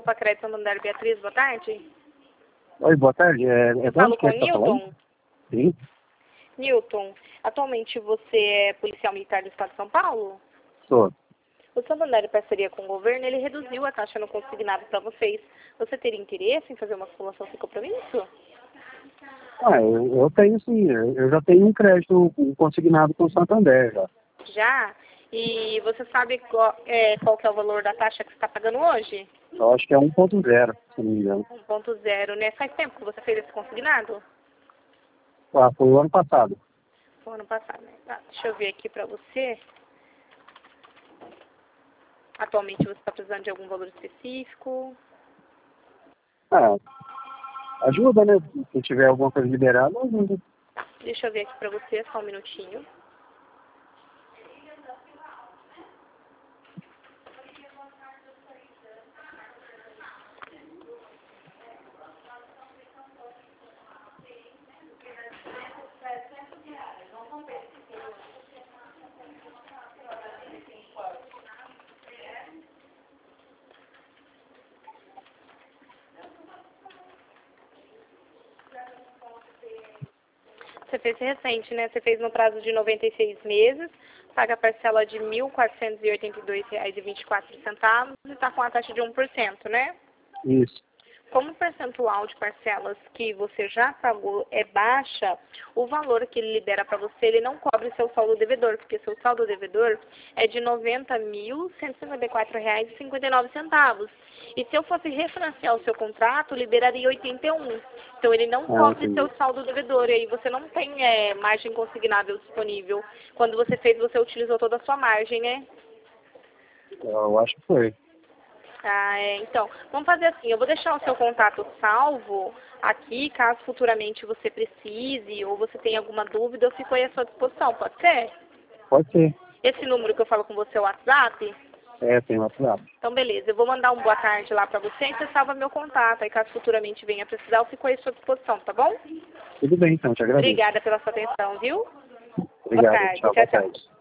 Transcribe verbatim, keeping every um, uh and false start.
Opa Crédito Santander, Beatriz, boa tarde. Oi, boa tarde. É, é Falo com o Newton. Sim, Newton, atualmente você é policial militar do Estado de São Paulo? sou. O Santander, em parceria com o governo, ele reduziu a taxa no consignado para vocês. Você teria interesse em fazer uma simulação sem compromisso? Ah, eu, eu tenho sim. Eu eu já tenho um crédito consignado com o Santander já. Já? E você sabe qual, é, qual que é o valor da taxa que você está pagando hoje? Eu acho que é um ponto zero, se não me engano. um ponto zero, né? Faz tempo que você fez esse consignado? Ah, foi o ano passado. Foi ano passado, né? Tá, deixa eu ver aqui para você. Atualmente você está precisando de algum valor específico? Ah, ajuda, né? Se tiver alguma coisa liberada, ajuda. Deixa eu ver aqui para você, só um minutinho. Você fez recente, né? Você fez no prazo de noventa e seis meses, paga a parcela de mil quatrocentos e oitenta e dois reais e vinte e quatro centavos e está com a taxa de um por cento, né? Isso. Como o percentual de parcelas que você já pagou é baixa, o valor que ele libera para você, ele não cobre seu saldo devedor, porque seu saldo devedor é de noventa mil cento e cinquenta e quatro reais e cinquenta e nove centavos. E se eu fosse refinanciar o seu contrato, liberaria oitenta e um. Então ele não Ah, cobre entendi. seu saldo devedor, e aí você não tem é, margem consignável disponível. Quando você fez, você utilizou toda a sua margem, né? Eu acho que foi. Ah, é. Então, vamos fazer assim, eu vou deixar o seu contato salvo aqui, caso futuramente você precise ou você tenha alguma dúvida, eu fico aí à sua disposição, pode ser? Pode ser. Esse número que eu falo com você é o WhatsApp? É, tem WhatsApp. Então, beleza, eu vou mandar um boa tarde lá pra você e você salva meu contato, aí caso futuramente venha precisar, eu fico aí à sua disposição, tá bom? Tudo bem, então. Te agradeço. Obrigada pela sua atenção, viu? Boa Obrigado. tarde, Tchau, tchau, boa tchau. tarde.